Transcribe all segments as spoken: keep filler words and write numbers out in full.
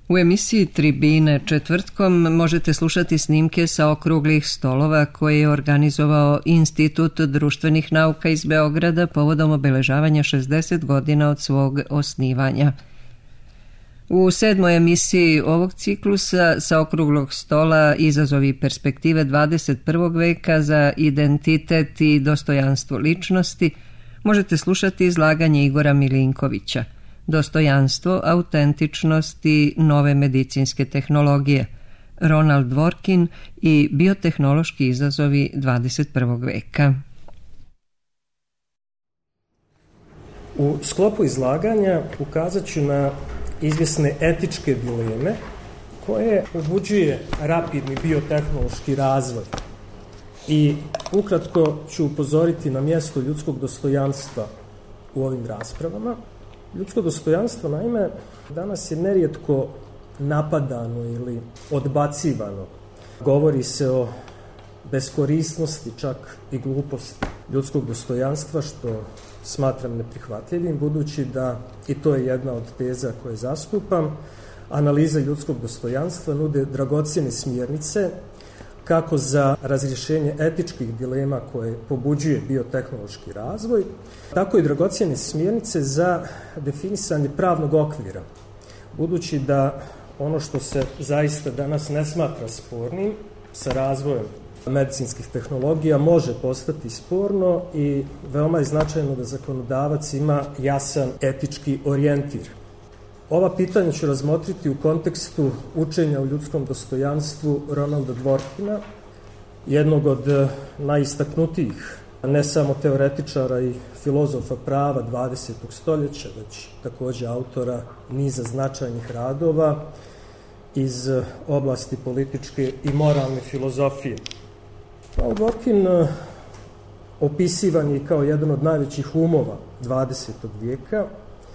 U emisiji Tribine četvrtkom možete slušati snimke sa okruglih stolova koje je organizovao Institut društvenih nauka iz Beograda povodom obeležavanja šezdeset godina od svog osnivanja. U sedmoj emisiji ovog ciklusa sa okruglog stola Izazovi i perspektive dvadeset prvog veka za identitet i dostojanstvo ličnosti možete slušati izlaganje Igora Milinkovića Dostojanstvo, autentičnost i nove medicinske tehnologije, Ronald Dworkin i biotehnološki izazovi dvadeset prvog veka. U sklopu izlaganja ukazat ću na izvjesne etičke dileme koje pobuđuje rapidni biotehnološki razvoj i ukratko ću upozoriti na mjesto ljudskog dostojanstva u ovim raspravama. Ljudsko dostojanstvo, naime, danas je nerijetko napadano ili odbacivano. Govori se o beskorisnosti, čak i gluposti ljudskog dostojanstva, što smatram neprihvatljivim, budući da, i to je jedna od teza koje zastupam, analiza ljudskog dostojanstva nude dragocjene smjernice kako za razrješenje etičkih dilema koje pobuđuje biotehnološki razvoj, tako i dragocjene smjernice za definisanje pravnog okvira, budući da ono što se zaista danas ne smatra spornim sa razvojem medicinskih tehnologija može postati sporno i veoma je značajno da zakonodavac ima jasan etički orijentir. Ova pitanja ću razmotriti u kontekstu učenja o ljudskom dostojanstvu Ronalda Dworkina, jednog od najistaknutijih ne samo teoretičara i filozofa prava dvadesetog stoljeća, već također autora niza značajnih radova iz oblasti političke i moralne filozofije. Ronald Dworkin opisivan je kao jedan od najvećih umova dvadesetog vijeka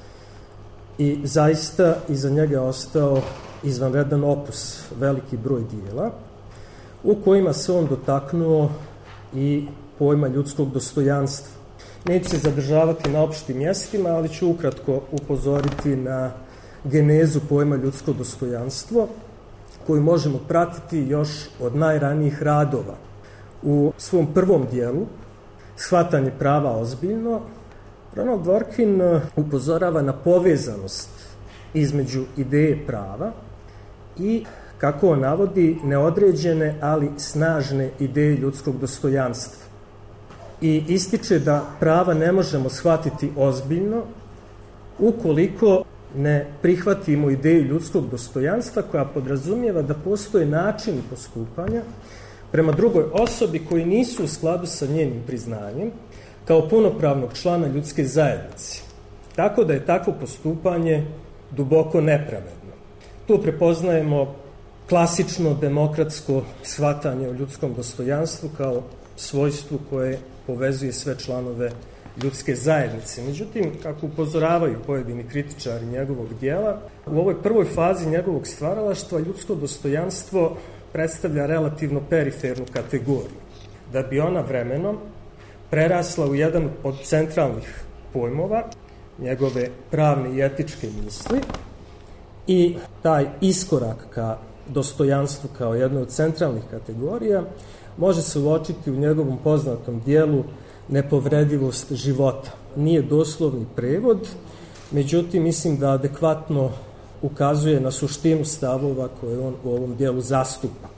i zaista iza njega je ostao izvanredan opus, veliki broj dijela, u kojima se on dotaknuo i pojma ljudskog dostojanstva. Neću se zadržavati na opštim mjestima, ali ću ukratko upozoriti na genezu pojma ljudsko dostojanstvo, koju možemo pratiti još od najranijih radova. U svom prvom dijelu, Shvatanje prava ozbiljno, Ronald Dworkin upozorava na povezanost između ideje prava i, kako on navodi, neodređene, ali snažne ideje ljudskog dostojanstva. I ističe da prava ne možemo shvatiti ozbiljno ukoliko ne prihvatimo ideju ljudskog dostojanstva koja podrazumijeva da postoje načini postupanja prema drugoj osobi koji nisu u skladu sa njenim priznanjem kao punopravnog člana ljudske zajednice. Tako da je takvo postupanje duboko nepravedno. Tu prepoznajemo klasično demokratsko shvatanje o ljudskom dostojanstvu kao svojstvu koje povezuje sve članove ljudske zajednice. Međutim, kako upozoravaju pojedini kritičari njegovog dijela, u ovoj prvoj fazi njegovog stvaralaštva ljudsko dostojanstvo predstavlja relativno perifernu kategoriju, da bi ona vremenom prerasla u jedan od centralnih pojmova njegove pravne i etičke misli i taj iskorak ka dostojanstvu kao jednoj od centralnih kategorija može se uočiti u njegovom poznatom dijelu Nepovredivost života. Nije doslovni prevod, međutim mislim da adekvatno ukazuje na suštinu stavova koje on u ovom dijelu zastupa.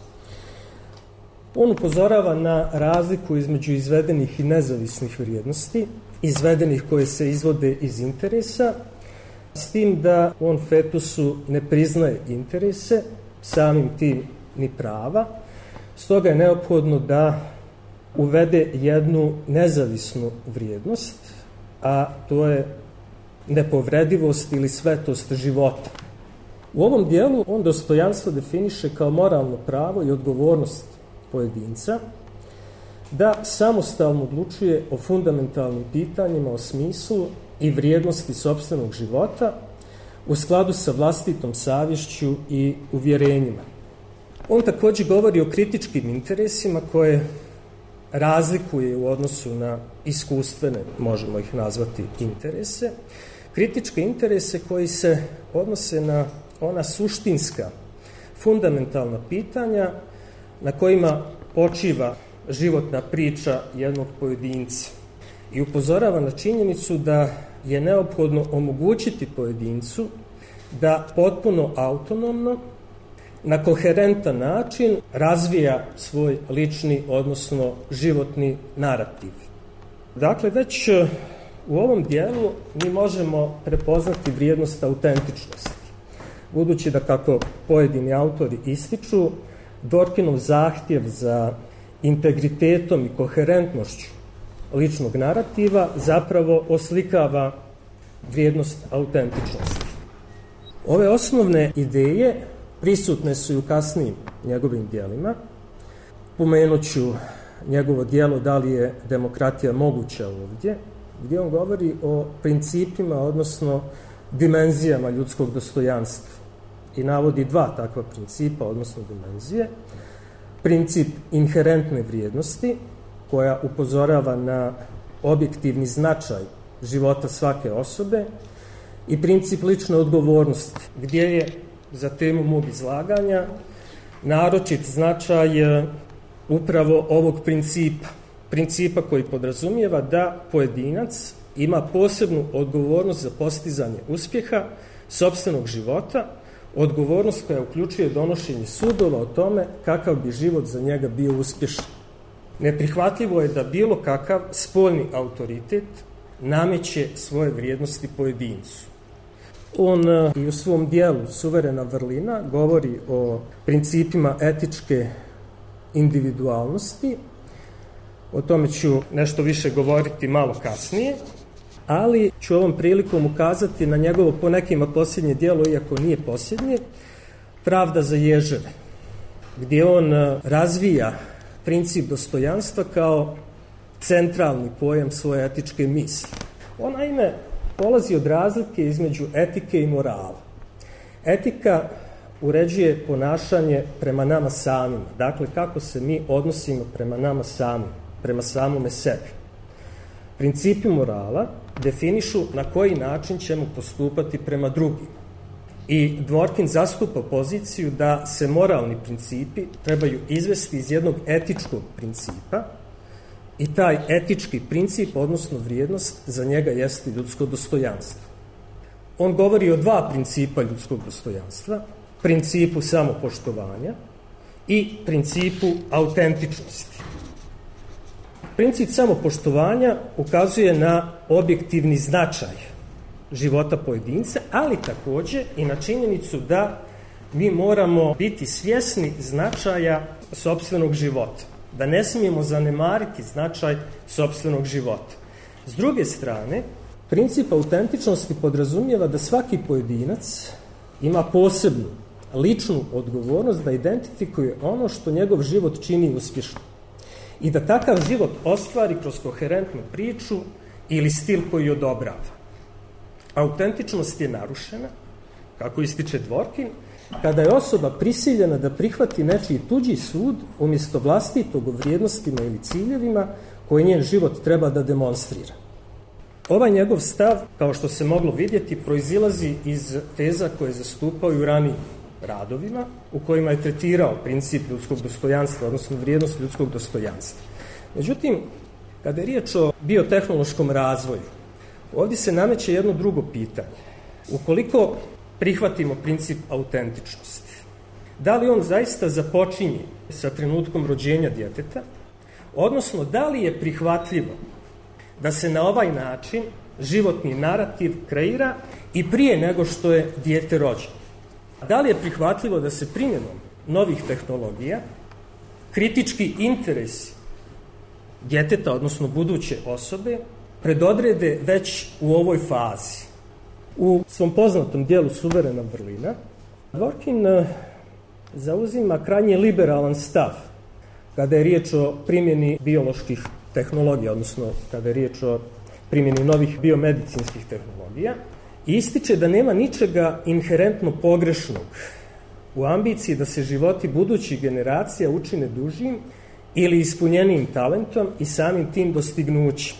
On upozorava na razliku između izvedenih i nezavisnih vrijednosti, izvedenih koje se izvode iz interesa, s tim da on fetusu ne priznaje interese, samim tim ni prava, stoga je neophodno da uvede jednu nezavisnu vrijednost, a to je nepovredivost ili svetost života. U ovom dijelu on dostojanstvo definiše kao moralno pravo i odgovornost pojedinca da samostalno odlučuje o fundamentalnim pitanjima, o smislu i vrijednosti sopstvenog života u skladu sa vlastitom savješću i uvjerenjima. On također govori o kritičkim interesima koje razlikuje u odnosu na iskustvene, možemo ih nazvati, interese. Kritičke interese koji se odnose na ona suštinska, fundamentalna pitanja na kojima počiva životna priča jednog pojedinca i upozorava na činjenicu da je neophodno omogućiti pojedincu da potpuno autonomno, na koherentan način razvija svoj lični, odnosno životni narativ. Dakle, već u ovom dijelu mi možemo prepoznati vrijednost autentičnosti. Budući da, kako pojedini autori ističu, Dworkinov zahtjev za integritetom i koherentnošću ličnog narativa zapravo oslikava vrijednost autentičnosti. Ove osnovne ideje prisutne su i u kasnijim njegovim dijelima. Pomenut ću njegovo dijelo Da li je demokratija moguća ovdje, gdje on govori o principima, odnosno dimenzijama ljudskog dostojanstva i navodi dva takva principa, odnosno dimenzije. Princip inherentne vrijednosti, koja upozorava na objektivni značaj života svake osobe, i princip lične odgovornosti, gdje je za temu mog izlaganja naročit značaj upravo ovog principa, principa koji podrazumijeva da pojedinac ima posebnu odgovornost za postizanje uspjeha sopstvenog života, odgovornost koja uključuje donošenje sudova o tome kakav bi život za njega bio uspješan. Neprihvatljivo je da bilo kakav spoljni autoritet nameće svoje vrijednosti pojedincu. On i u svom dijelu Suverena vrlina govori o principima etičke individualnosti. O tome ću nešto više govoriti malo kasnije, ali ću ovom prilikom ukazati na njegovo po nekima posljednje dijelo, iako nije posljednje, Pravda za ježeve, gdje on razvija princip dostojanstva kao centralni pojam svoje etičke misli. On naime polazi od razlike između etike i morala. Etika uređuje ponašanje prema nama samima, dakle kako se mi odnosimo prema nama samima, prema samome sebi. Principi morala definišu na koji način ćemo postupati prema drugima. I Dworkin zastupa poziciju da se moralni principi trebaju izvesti iz jednog etičkog principa, i taj etički princip, odnosno vrijednost, za njega jeste ljudsko dostojanstvo. On govori o dva principa ljudskog dostojanstva, principu samopoštovanja i principu autentičnosti. Princip samopoštovanja ukazuje na objektivni značaj života pojedinca, ali također i na činjenicu da mi moramo biti svjesni značaja sopstvenog života, da ne smijemo zanemariti značaj sopstvenog života. S druge strane, princip autentičnosti podrazumijeva da svaki pojedinac ima posebnu ličnu odgovornost da identifikuje ono što njegov život čini uspješno i da takav život ostvari kroz koherentnu priču ili stil koji odobrava. Autentičnost je narušena, kako ističe Dworkin, kada je osoba prisiljena da prihvati nečiji tuđi sud umjesto vlastitog o vrijednostima ili ciljevima koje njen život treba da demonstrira. Ovaj njegov stav, kao što se moglo vidjeti, proizilazi iz teza koje zastupao i u ranijim radovima, u kojima je tretirao princip ljudskog dostojanstva, odnosno vrijednost ljudskog dostojanstva. Međutim, kada je riječ o biotehnološkom razvoju, ovdje se nameće jedno drugo pitanje. Ukoliko prihvatimo princip autentičnosti, da li on zaista započinje sa trenutkom rođenja djeteta, odnosno da li je prihvatljivo da se na ovaj način životni narativ kreira i prije nego što je dijete rođeno? Da li je prihvatljivo da se primjenom novih tehnologija kritički interesi djeteta, odnosno buduće osobe, predodrede već u ovoj fazi? U svom poznatom dijelu Suverena vrlina, Dworkin zauzima krajnje liberalan stav kada je riječ o primjeni bioloških tehnologija, odnosno kada je riječ o primjeni novih biomedicinskih tehnologija, i ističe da nema ničega inherentno pogrešnog u ambiciji da se životi budućih generacija učine dužim ili ispunjenijim talentom i samim tim dostignućim.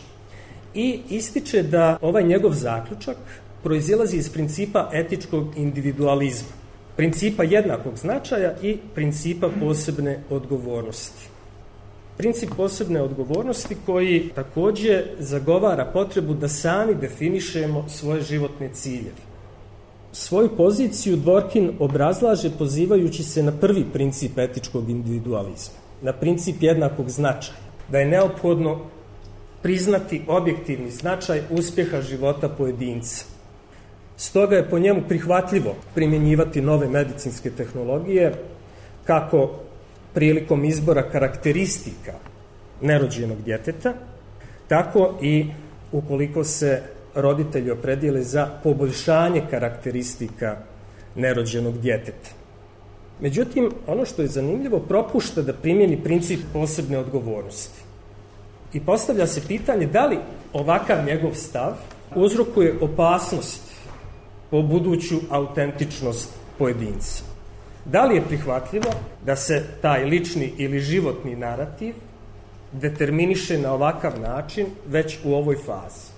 I ističe da ovaj njegov zaključak proizilazi iz principa etičkog individualizma. principa jednakog značaja i principa posebne odgovornosti. Princip posebne odgovornosti koji takođe zagovara potrebu da sami definišemo svoje životne ciljeve. Svoju poziciju Dworkin obrazlaže pozivajući se na prvi princip etičkog individualizma, na princip jednakog značaja, da je neophodno priznati objektivni značaj uspjeha života pojedinca. Stoga je po njemu prihvatljivo primjenjivati nove medicinske tehnologije kako prilikom izbora karakteristika nerođenog djeteta, tako i ukoliko se roditelji opredijele za poboljšanje karakteristika nerođenog djeteta. Međutim, ono što je zanimljivo, propušta da primjeni princip posebne odgovornosti. I postavlja se pitanje da li ovakav njegov stav uzrokuje opasnost po buduću autentičnost pojedinca. Da li je prihvatljivo da se taj lični ili životni narativ determiniše na ovakav način već u ovoj fazi?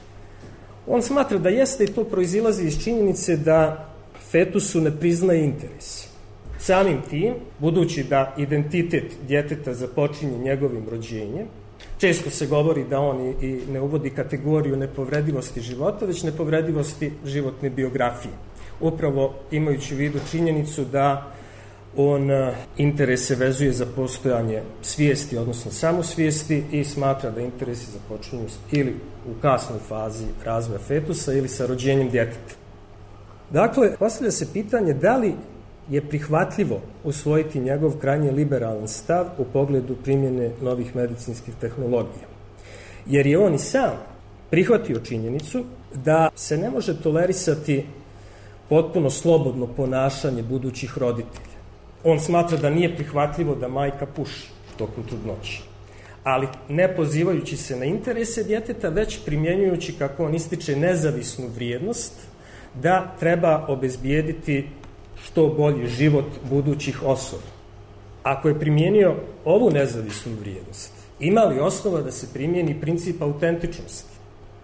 On smatra da jeste i to proizilazi iz činjenice da fetusu ne priznaje interes. Samim tim, budući da identitet djeteta započinje njegovim rođenjem, često se govori da on i ne uvodi kategoriju nepovredivosti života, već nepovredivosti životne biografije. Upravo imajući u vidu činjenicu da on interese vezuje za postojanje svijesti, odnosno samosvijesti, i smatra da interesi započinju ili u kasnoj fazi razvoja fetusa ili sa rođenjem djeteta. Dakle, postavlja se pitanje da li je prihvatljivo usvojiti njegov krajnje liberalan stav u pogledu primjene novih medicinskih tehnologija. Jer je on i sam prihvatio činjenicu da se ne može tolerisati potpuno slobodno ponašanje budućih roditelja. On smatra da nije prihvatljivo da majka puši tokom trudnoće, ali ne pozivajući se na interese djeteta, već primjenjujući, kako on ističe, nezavisnu vrijednost da treba obezbijediti što bolji život budućih osoba. Ako je primijenio ovu nezavisnu vrijednost, ima li osnova da se primijeni princip autentičnosti?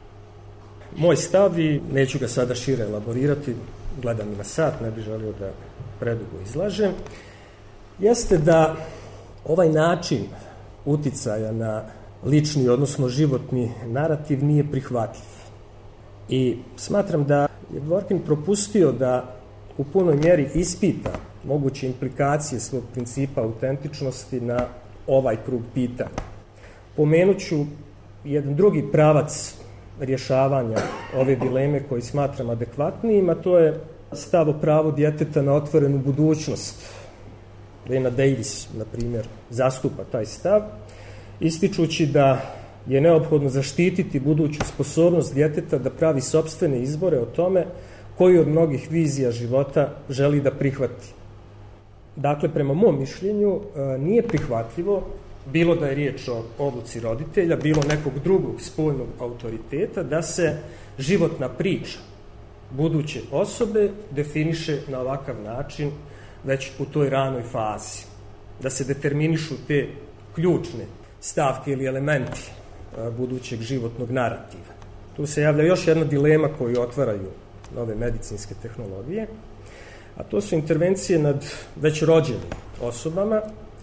Moj stav, i neću ga sada šire elaborirati, gledam i na sat, ne bih želio da predugo izlažem, jeste da ovaj način uticaja na lični, odnosno životni narativ nije prihvatljiv. I smatram da je Dworkin propustio da u punoj mjeri ispita moguće implikacije svog principa autentičnosti na ovaj krug pitanja. Pomenuću jedan drugi pravac rješavanja ove dileme koji smatram adekvatnijim, a to je stav o pravu djeteta na otvorenu budućnost. Dana Davis, na primjer, zastupa taj stav, ističući da je neophodno zaštititi buduću sposobnost djeteta da pravi sopstvene izbore o tome koju od mnogih vizija života želi da prihvati. Dakle, prema mom mišljenju, nije prihvatljivo, bilo da je riječ o odluci roditelja, bilo nekog drugog spoljnog autoriteta, da se životna priča buduće osobe definiše na ovakav način već u toj ranoj fazi. Da se determinišu te ključne stavke ili elementi budućeg životnog narativa. Tu se javlja još jedna dilema koju otvaraju nove medicinske tehnologije, a to su intervencije nad već rođenim osobama,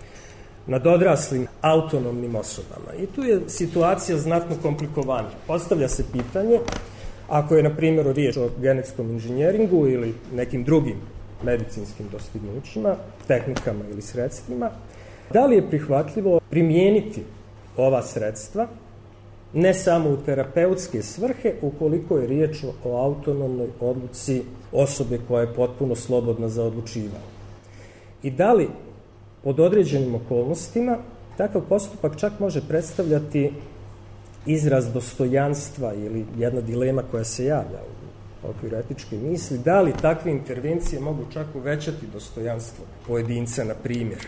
nad odraslim autonomnim osobama. I tu je situacija znatno komplikovanija. Postavlja se pitanje, ako je, na primjer, riječ o genetskom inženjeringu ili nekim drugim medicinskim dostignućima, tehnikama ili sredstvima, da li je prihvatljivo primijeniti ova sredstva ne samo u terapeutske svrhe, ukoliko je riječ o autonomnoj odluci osobe koja je potpuno slobodna za odlučivanje. I da li pod određenim okolnostima takav postupak čak može predstavljati izraz dostojanstva ili jedna dilema koja se javlja u okviru etičke misli, da li takve intervencije mogu čak uvećati dostojanstvo pojedinca, na primjer.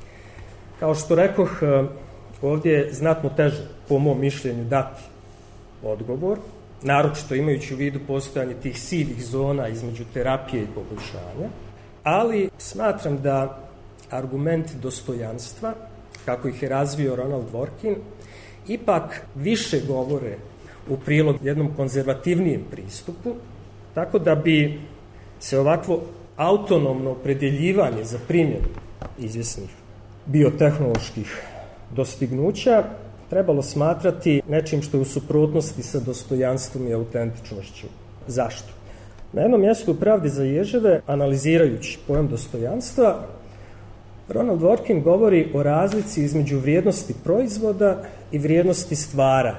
Kao što rekoh, ovdje je znatno teže, po mom mišljenju, dati odgovor, naročito imajući u vidu postojanje tih sivih zona između terapije i poboljšanja, ali smatram da argument dostojanstva, kako ih je razvio Ronald Dworkin, ipak više govore u prilog jednom konzervativnijem pristupu, tako da bi se ovakvo autonomno opredjeljivanje za primjenu izvjesnih biotehnoloških dostignuća trebalo smatrati nečim što je u suprotnosti sa dostojanstvom i autentičnošću. Zašto? Na jednom mjestu u Pravdi za ježeve, analizirajući pojam dostojanstva, Ronald Dworkin govori o razlici između vrijednosti proizvoda i vrijednosti stvara.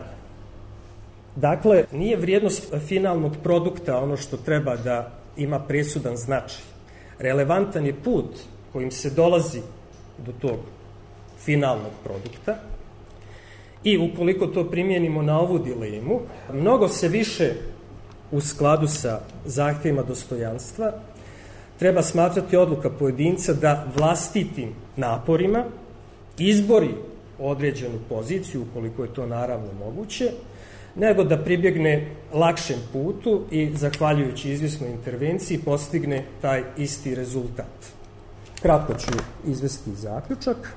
Dakle, nije vrijednost finalnog produkta ono što treba da ima presudan značaj. Relevantan je put kojim se dolazi do tog finalnog produkta i ukoliko to primijenimo na ovu dilemu, mnogo se više u skladu sa zahtjevima dostojanstva treba smatrati odluka pojedinca da vlastitim naporima izbori određenu poziciju, ukoliko je to naravno moguće, nego da pribjegne lakšem putu i, zahvaljujući izvjesnoj intervenciji, postigne taj isti rezultat. Kratko ću izvesti zaključak.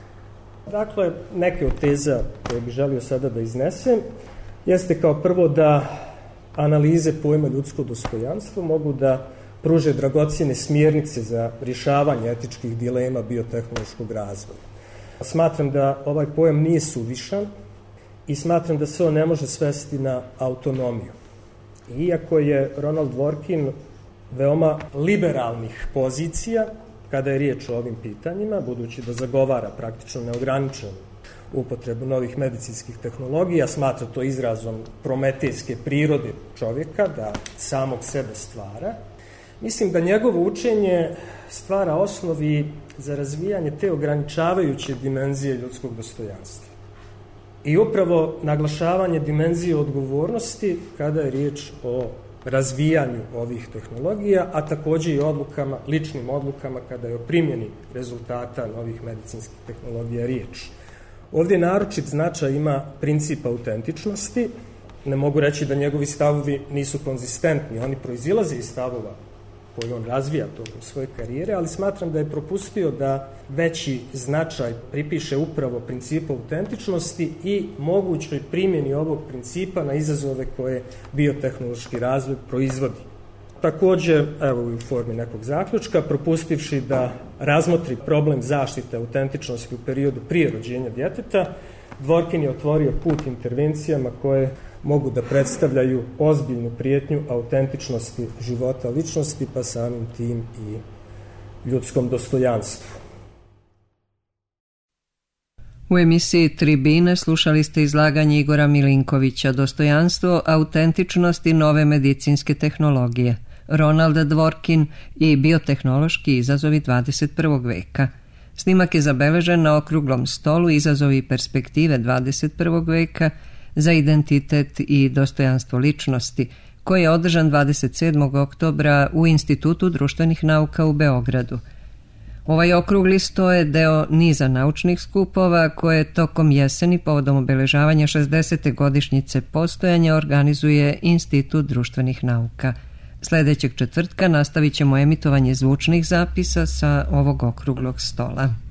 Dakle, neke od teza koje bih želio sada da iznesem jeste kao prvo da analize pojma ljudsko dostojanstvo mogu da pruže dragocjene smjernice za rješavanje etičkih dilema biotehnološkog razvoja. Smatram da ovaj pojam nije suvišan i smatram da se on ne može svesti na autonomiju. Iako je Ronald Dworkin veoma liberalnih pozicija kada je riječ o ovim pitanjima, budući da zagovara praktično neograničenu upotrebu novih medicinskih tehnologija, smatra to izrazom prometejske prirode čovjeka da samog sebe stvara. Mislim da njegovo učenje stvara osnovi za razvijanje te ograničavajuće dimenzije ljudskog dostojanstva. I upravo naglašavanje dimenzije odgovornosti kada je riječ o razvijanju ovih tehnologija, a također i odlukama, ličnim odlukama kada je o primjeni rezultata novih medicinskih tehnologija riječ. Ovdje naročit značaj ima princip autentičnosti. Ne mogu reći da njegovi stavovi nisu konzistentni, oni proizilaze iz stavova koji on razvija tokom svoje karijere, ali smatram da je propustio da veći značaj pripiše upravo principu autentičnosti i mogućoj primjeni ovog principa na izazove koje biotehnološki razvoj proizvodi. Također, evo u formi nekog zaključka, propustivši da razmotri problem zaštite autentičnosti u periodu prije rođenja djeteta, Dworkin je otvorio put intervencijama koje mogu da predstavljaju ozbiljnu prijetnju autentičnosti života ličnosti, pa samim tim i ljudskom dostojanstvu. U emisiji Tribine slušali ste izlaganje Igora Milinkovića Dostojanstvo, autentičnost i nove medicinske tehnologije. Ronald Dworkin i biotehnološki izazovi dvadeset prvog veka. Snimak je zabeležen na okruglom stolu Izazovi i perspektive dvadeset prvog veka za identitet i dostojanstvo ličnosti, koji je održan dvadeset sedmog oktobra u Institutu društvenih nauka u Beogradu. Ovaj okrugli sto je deo niza naučnih skupova koje tokom jeseni povodom obeležavanja šezdesete godišnjice postojanja organizuje Institut društvenih nauka. Sljedećeg četvrtka nastavit ćemo emitovanje zvučnih zapisa sa ovog okruglog stola.